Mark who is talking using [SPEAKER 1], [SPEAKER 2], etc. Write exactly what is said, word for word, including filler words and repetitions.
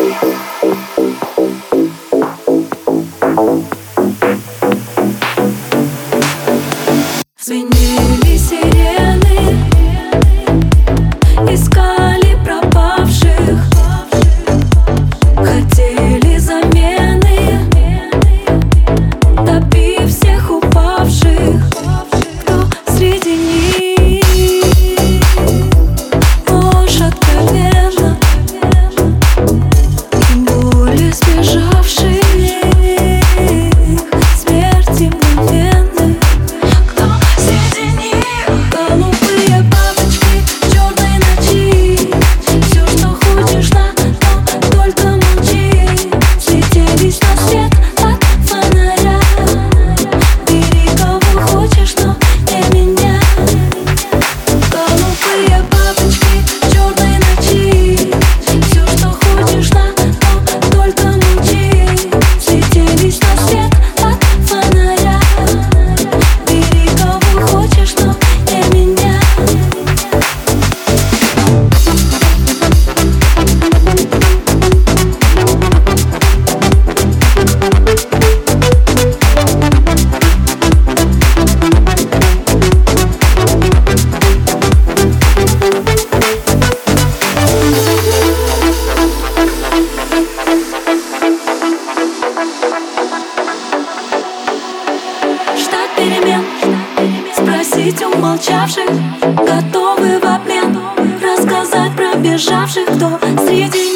[SPEAKER 1] Звенели сирены, искали пропавших, хотели замены, добив всех упавших. Кто среди них ложь откровенно и боли сбежавших, смерти мгновенной? Голубые бабочки черной ночи, все, что хочешь, на то только молчи. Слетелись на свет от фонаря, бери кого хочешь, но не меня. Голубые бабочки черной ночи, все, что хочешь, на то только молчи. Слетелись на свет от фонаря, бери кого хочешь, но не меня. Ждать перемен, спросить у молчавших, готовы в обмен рассказать про бежавших, кто среди